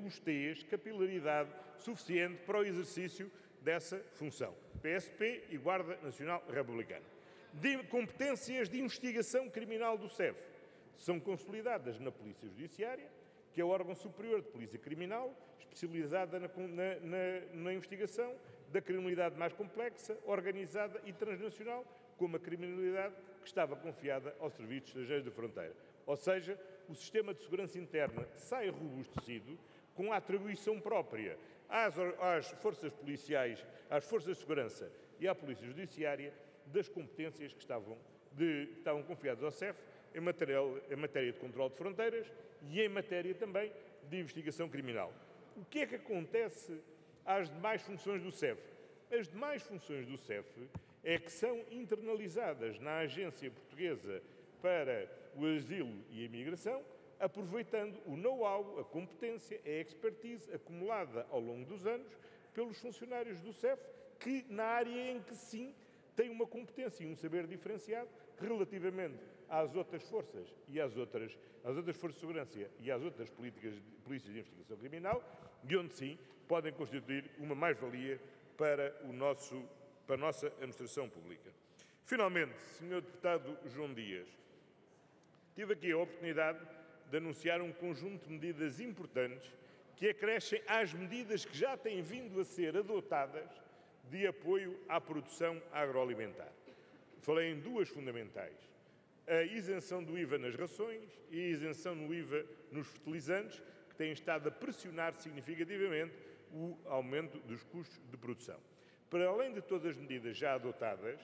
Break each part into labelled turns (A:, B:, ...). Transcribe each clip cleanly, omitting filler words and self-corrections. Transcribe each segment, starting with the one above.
A: robustez, capilaridade suficiente para o exercício dessa função. PSP e Guarda Nacional Republicana. De competências de investigação criminal do SEF são consolidadas na Polícia Judiciária, que é o órgão superior de polícia criminal, especializada na investigação da criminalidade mais complexa, organizada e transnacional, como a criminalidade que estava confiada aos serviços estrangeiros de fronteira. Ou seja, o sistema de segurança interna sai robustecido, com a atribuição própria às forças policiais, às forças de segurança e à Polícia Judiciária das competências que estavam confiadas ao SEF em matéria de controle de fronteiras e em matéria também de investigação criminal. O que é que acontece às demais funções do SEF? As demais funções do SEF é que são internalizadas na Agência Portuguesa para o Asilo e a Imigração, aproveitando o know-how, a competência, a expertise acumulada ao longo dos anos pelos funcionários do SEF, que na área em que sim têm uma competência e um saber diferenciado relativamente às outras forças e às outras forças de segurança e às outras polícias de investigação criminal, de onde sim podem constituir uma mais-valia para a nossa administração pública. Finalmente, Sr. Deputado João Dias, tive aqui a oportunidade de anunciar um conjunto de medidas importantes que acrescem às medidas que já têm vindo a ser adotadas de apoio à produção agroalimentar. Falei em duas fundamentais: a isenção do IVA nas rações e a isenção do IVA nos fertilizantes, que têm estado a pressionar significativamente o aumento dos custos de produção. Para além de todas as medidas já adotadas,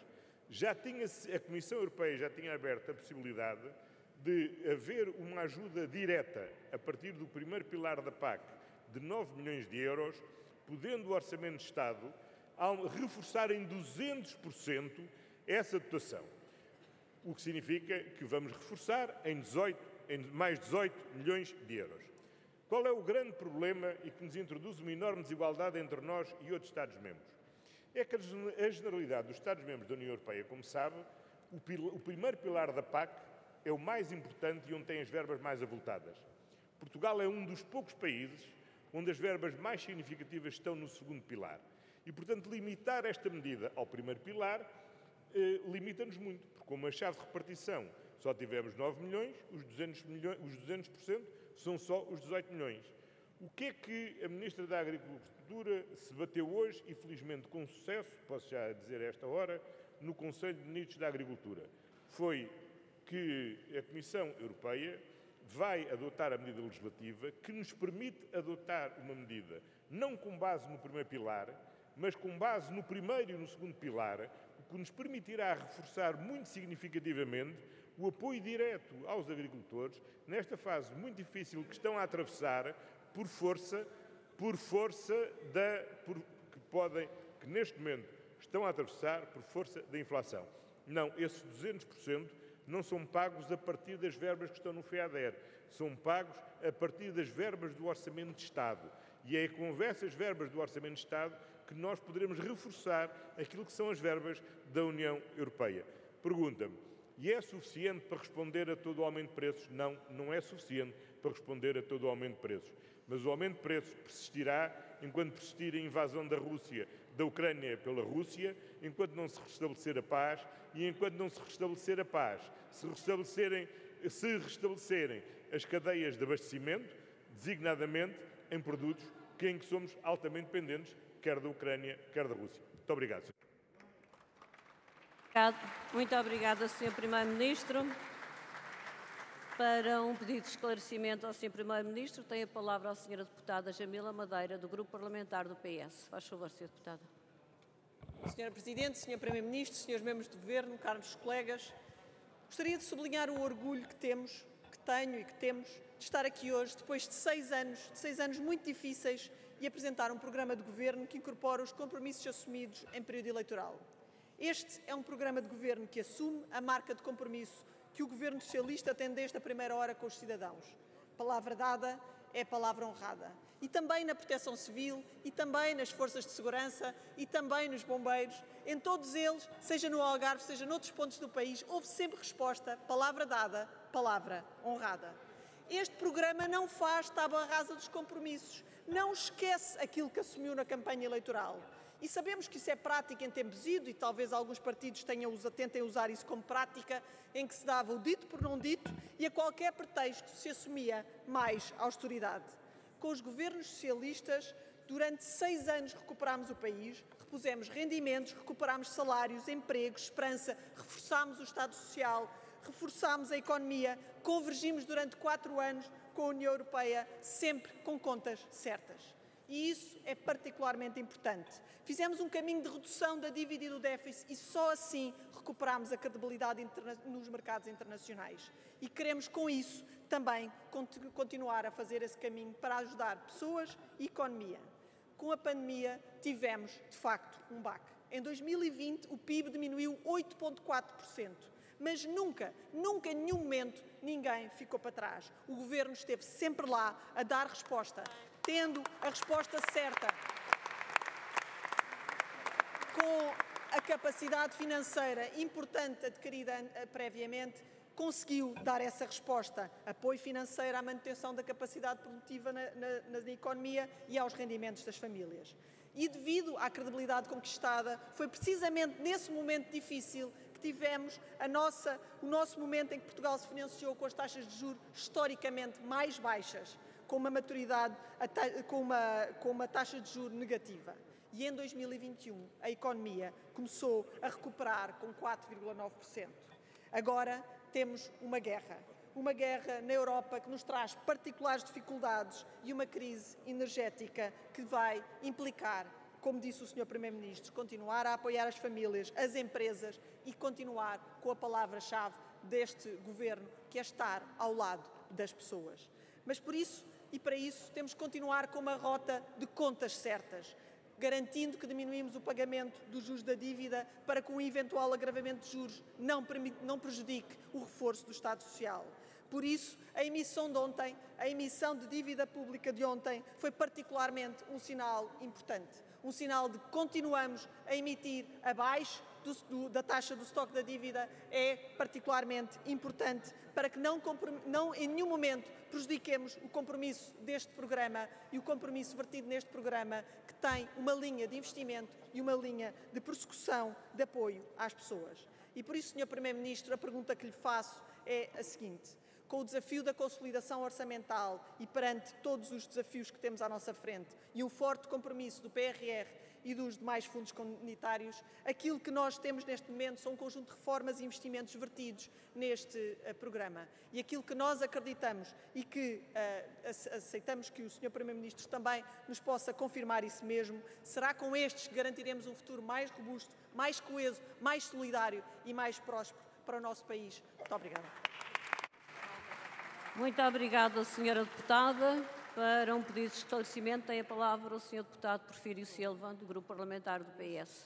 A: a Comissão Europeia já tinha aberto a possibilidade de haver uma ajuda direta a partir do primeiro pilar da PAC de 9 milhões de euros, podendo o Orçamento de Estado reforçar em 200% essa dotação. O que significa que vamos reforçar em mais 18 milhões de euros. Qual é o grande problema e que nos introduz uma enorme desigualdade entre nós e outros Estados-membros? É que a generalidade dos Estados-membros da União Europeia, como sabe, o primeiro pilar da PAC é o mais importante e onde tem as verbas mais avultadas. Portugal é um dos poucos países onde as verbas mais significativas estão no segundo pilar. E, portanto, limitar esta medida ao primeiro pilar limita-nos muito, porque como a chave de repartição só tivemos 9 milhões, os 200% são só os 18 milhões. O que é que a Ministra da Agricultura se bateu hoje, e felizmente com sucesso, posso já dizer a esta hora, no Conselho de Ministros da Agricultura? Foi que a Comissão Europeia vai adotar a medida legislativa que nos permite adotar uma medida não com base no primeiro pilar, mas com base no primeiro e no segundo pilar, o que nos permitirá reforçar muito significativamente o apoio direto aos agricultores nesta fase muito difícil que estão a atravessar que neste momento estão a atravessar por força da inflação. Não, esses 200% não são pagos a partir das verbas que estão no FEADER, são pagos a partir das verbas do Orçamento de Estado. E é com essas verbas do Orçamento de Estado que nós poderemos reforçar aquilo que são as verbas da União Europeia. Pergunta-me, e é suficiente para responder a todo o aumento de preços? Não, não é suficiente para responder a todo o aumento de preços. Mas o aumento de preços persistirá enquanto persistir a invasão da Ucrânia pela Rússia, enquanto não se restabelecer a paz, e enquanto não se restabelecer a paz, se restabelecerem as cadeias de abastecimento, designadamente em produtos em que somos altamente dependentes, quer da Ucrânia, quer da Rússia. Muito obrigado, Sr.
B: Muito obrigada, Sr. Primeiro-Ministro. Para um pedido de esclarecimento ao Sr. Primeiro-Ministro, tem a palavra a Sra. Deputada Jamila Madeira, do Grupo Parlamentar do PS. Faz favor, Sra. Deputada.
C: Sra. Presidente, Sr. Primeiro-Ministro, Srs. Membros do Governo, caros colegas, gostaria de sublinhar o orgulho que temos, que tenho e que temos, de estar aqui hoje, depois de 6 anos muito difíceis, e apresentar um programa de governo que incorpora os compromissos assumidos em período eleitoral. Este é um programa de governo que assume a marca de compromisso que o Governo Socialista tem desde a primeira hora com os cidadãos. Palavra dada é palavra honrada. E também na proteção civil, e também nas forças de segurança, e também nos bombeiros, em todos eles, seja no Algarve, seja noutros pontos do país, houve sempre resposta, palavra dada, palavra honrada. Este programa não faz tábua rasa dos compromissos, não esquece aquilo que assumiu na campanha eleitoral. E sabemos que isso é prática em tempos idos e talvez alguns partidos tentem usar isso como prática, em que se dava o dito por não dito e a qualquer pretexto se assumia mais austeridade. Com os governos socialistas, durante 6 anos recuperámos o país, repusemos rendimentos, recuperámos salários, empregos, esperança, reforçámos o Estado Social, reforçámos a economia, convergimos durante 4 anos com a União Europeia, sempre com contas certas. E isso é particularmente importante. Fizemos um caminho de redução da dívida e do déficit e só assim recuperámos a credibilidade nos mercados internacionais. E queremos, com isso, também continuar a fazer esse caminho para ajudar pessoas e economia. Com a pandemia, tivemos, de facto, um baque. Em 2020, o PIB diminuiu 8,4%. Mas nunca, em nenhum momento, ninguém ficou para trás. O Governo esteve sempre lá a dar resposta, tendo a resposta certa, com a capacidade financeira importante adquirida previamente, conseguiu dar essa resposta, apoio financeiro à manutenção da capacidade produtiva na economia e aos rendimentos das famílias. E devido à credibilidade conquistada, foi precisamente nesse momento difícil que tivemos o nosso momento em que Portugal se financiou com as taxas de juros historicamente mais baixas, com uma maturidade, com uma taxa de juros negativa. E em 2021 a economia começou a recuperar com 4,9%. Agora temos uma guerra na Europa que nos traz particulares dificuldades e uma crise energética que vai implicar, como disse o Sr. Primeiro-Ministro, continuar a apoiar as famílias, as empresas e continuar com a palavra-chave deste Governo, que é estar ao lado das pessoas. Mas por isso e para isso temos que continuar com uma rota de contas certas, garantindo que diminuímos o pagamento dos juros da dívida para que um eventual agravamento de juros não prejudique o reforço do Estado Social. Por isso, a emissão de dívida pública de ontem foi particularmente um sinal importante. Um sinal de que continuamos a emitir abaixo da taxa do estoque da dívida é particularmente importante para que não em nenhum momento prejudiquemos o compromisso deste programa e o compromisso vertido neste programa, que tem uma linha de investimento e uma linha de persecução de apoio às pessoas. E por isso, Sr. Primeiro-Ministro, a pergunta que lhe faço é a seguinte: com o desafio da consolidação orçamental e perante todos os desafios que temos à nossa frente e um forte compromisso do PRR e dos demais fundos comunitários, aquilo que nós temos neste momento são um conjunto de reformas e investimentos vertidos neste programa. E aquilo que nós acreditamos e que aceitamos que o Sr. Primeiro-Ministro também nos possa confirmar isso mesmo, será com estes que garantiremos um futuro mais robusto, mais coeso, mais solidário e mais próspero para o nosso país. Muito obrigada.
B: Muito obrigada, Sra. Deputada. Para um pedido de esclarecimento, tem a palavra o Sr. Deputado Porfírio Silva, do Grupo Parlamentar do PS.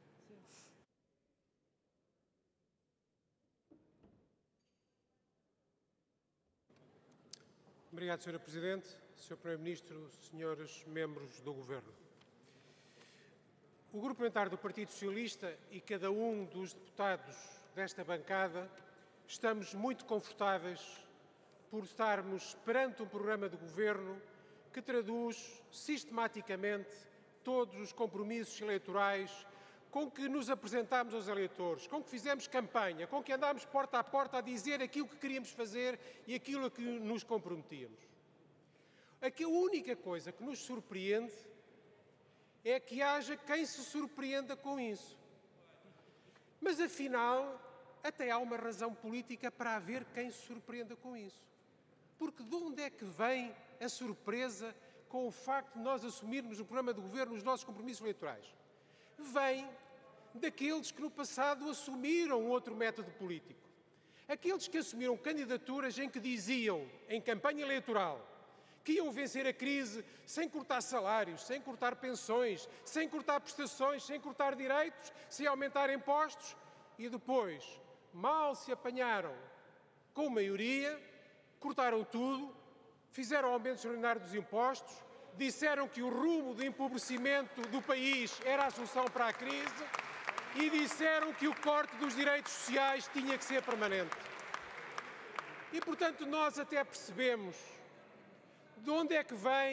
D: Obrigado, Sra. Presidente, Sr. Primeiro-Ministro, senhores membros do Governo. O Grupo Parlamentar do Partido Socialista e cada um dos deputados desta bancada estamos muito confortáveis por estarmos perante um programa de governo que traduz sistematicamente todos os compromissos eleitorais com que nos apresentámos aos eleitores, com que fizemos campanha, com que andámos porta a porta a dizer aquilo que queríamos fazer e aquilo a que nos comprometíamos. A única coisa que nos surpreende é que haja quem se surpreenda com isso. Mas, afinal, até há uma razão política para haver quem se surpreenda com isso. Porque de onde é que vem a surpresa com o facto de nós assumirmos no programa de governo os nossos compromissos eleitorais? Vem daqueles que no passado assumiram outro método político. Aqueles que assumiram candidaturas em que diziam, em campanha eleitoral, que iam vencer a crise sem cortar salários, sem cortar pensões, sem cortar prestações, sem cortar direitos, sem aumentar impostos, e depois, mal se apanharam com maioria, cortaram tudo, fizeram aumento extraordinário dos impostos, disseram que o rumo de empobrecimento do país era a solução para a crise e disseram que o corte dos direitos sociais tinha que ser permanente. E, portanto, nós até percebemos de onde é que vem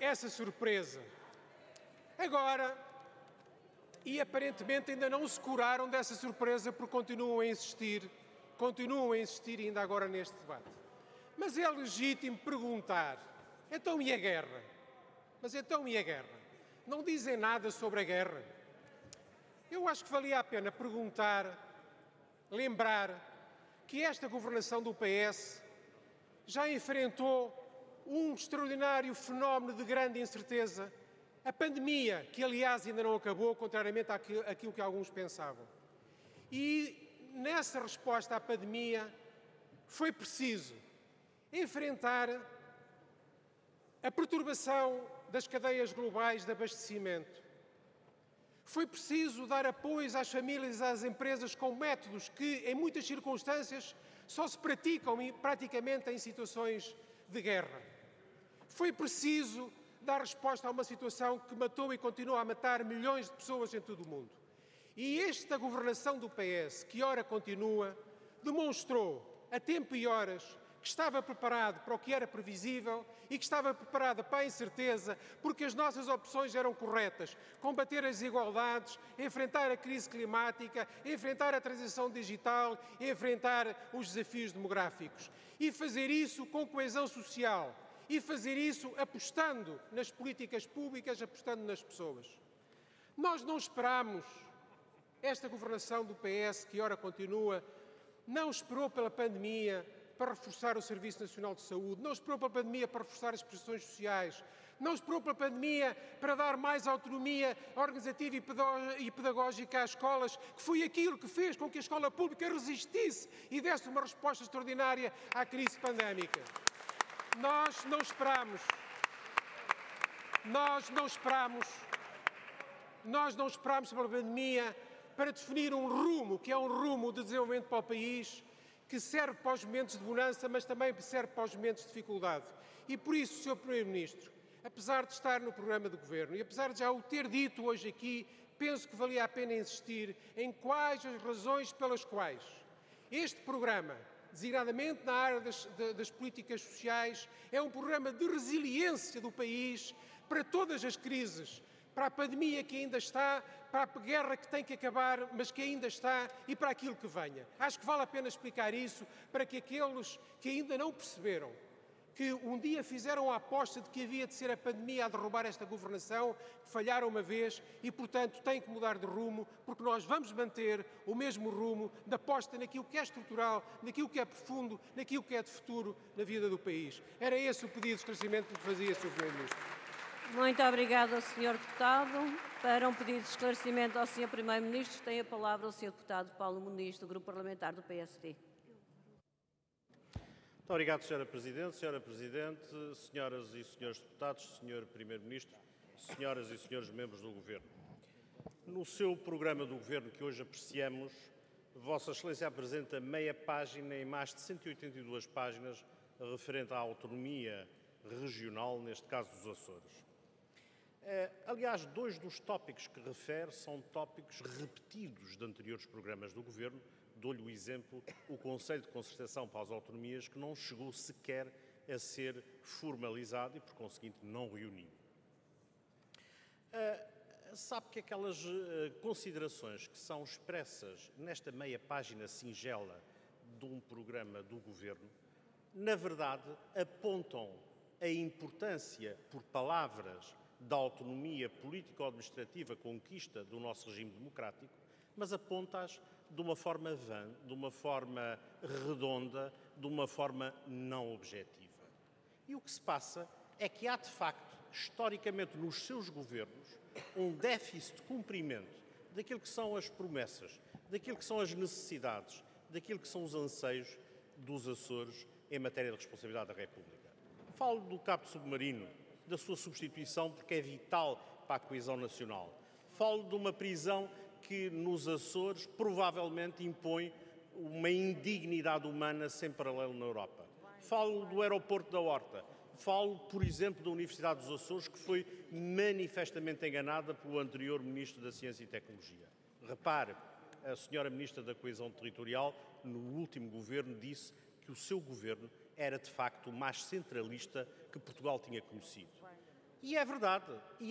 D: essa surpresa. Agora, e aparentemente ainda não se curaram dessa surpresa porque continuam a insistir ainda agora neste debate. Mas é legítimo perguntar, então e a guerra? Mas então e a guerra? Não dizem nada sobre a guerra? Eu acho que valia a pena perguntar, lembrar, que esta governação do PS já enfrentou um extraordinário fenómeno de grande incerteza, a pandemia, que aliás ainda não acabou, contrariamente àquilo que alguns pensavam. E nessa resposta à pandemia foi preciso enfrentar a perturbação das cadeias globais de abastecimento. Foi preciso dar apoios às famílias e às empresas com métodos que, em muitas circunstâncias, só se praticam praticamente em situações de guerra. Foi preciso dar resposta a uma situação que matou e continua a matar milhões de pessoas em todo o mundo. E esta governação do PS, que ora continua, demonstrou, a tempo e horas, que estava preparado para o que era previsível e que estava preparada para a incerteza, porque as nossas opções eram corretas. Combater as desigualdades, enfrentar a crise climática, enfrentar a transição digital, enfrentar os desafios demográficos. E fazer isso com coesão social. E fazer isso apostando nas políticas públicas, apostando nas pessoas. Nós não esperamos, esta governação do PS, que ora continua, não esperou pela pandemia para reforçar o Serviço Nacional de Saúde, não esperou pela pandemia para reforçar as prestações sociais, não esperou pela pandemia para dar mais autonomia organizativa e pedagógica às escolas, que foi aquilo que fez com que a escola pública resistisse e desse uma resposta extraordinária à crise pandémica. Nós não esperamos pela pandemia para definir um rumo, que é um rumo de desenvolvimento para o país, que serve para os momentos de bonança, mas também serve para os momentos de dificuldade. E por isso, Sr. Primeiro-Ministro, apesar de estar no programa do Governo e apesar de já o ter dito hoje aqui, penso que valia a pena insistir em quais as razões pelas quais este programa, designadamente na área das políticas sociais, é um programa de resiliência do país para todas as crises, para a pandemia que ainda está, para a guerra que tem que acabar, mas que ainda está, e para aquilo que venha. Acho que vale a pena explicar isso para que aqueles que ainda não perceberam, que um dia fizeram a aposta de que havia de ser a pandemia a derrubar esta governação, falharam uma vez e, portanto, têm que mudar de rumo, porque nós vamos manter o mesmo rumo de aposta naquilo que é estrutural, naquilo que é profundo, naquilo que é de futuro na vida do país. Era esse o pedido de esclarecimento que fazia, Sr. Primeiro-Ministro.
B: Muito obrigada, Sr. Deputado. Para um pedido de esclarecimento ao Sr. Primeiro-Ministro, tem a palavra o Sr. Deputado Paulo Muniz, do Grupo Parlamentar do PSD.
E: Muito obrigado, Sra. Presidente. Sra. Presidente, senhoras e senhores deputados, Sr. Primeiro-Ministro, senhoras e senhores membros do Governo. No seu programa do Governo que hoje apreciamos, Vossa Excelência apresenta meia página em mais de 182 páginas referente à autonomia regional, neste caso dos Açores. Aliás, dois dos tópicos que refere são tópicos repetidos de anteriores programas do Governo. Dou-lhe o exemplo, o Conselho de Concertação para as Autonomias, que não chegou sequer a ser formalizado e, por conseguinte, não reuniu. Sabe que aquelas considerações que são expressas nesta meia página singela de um programa do Governo, na verdade, apontam a importância, por palavras, da autonomia político-administrativa conquista do nosso regime democrático, mas aponta-as de uma forma vã, de uma forma redonda, de uma forma não objetiva. E o que se passa é que há, de facto, historicamente nos seus governos, um déficit de cumprimento daquilo que são as promessas, daquilo que são as necessidades, daquilo que são os anseios dos Açores em matéria de responsabilidade da República. Falo do cabo submarino, da sua substituição, porque é vital para a coesão nacional. Falo de uma prisão que nos Açores provavelmente impõe uma indignidade humana sem paralelo na Europa. Falo do aeroporto da Horta. Falo, por exemplo, da Universidade dos Açores, que foi manifestamente enganada pelo anterior Ministro da Ciência e Tecnologia. Repare, a senhora Ministra da Coesão Territorial, no último governo, disse que o seu governo era, de facto, o mais centralista que Portugal tinha conhecido. E é verdade.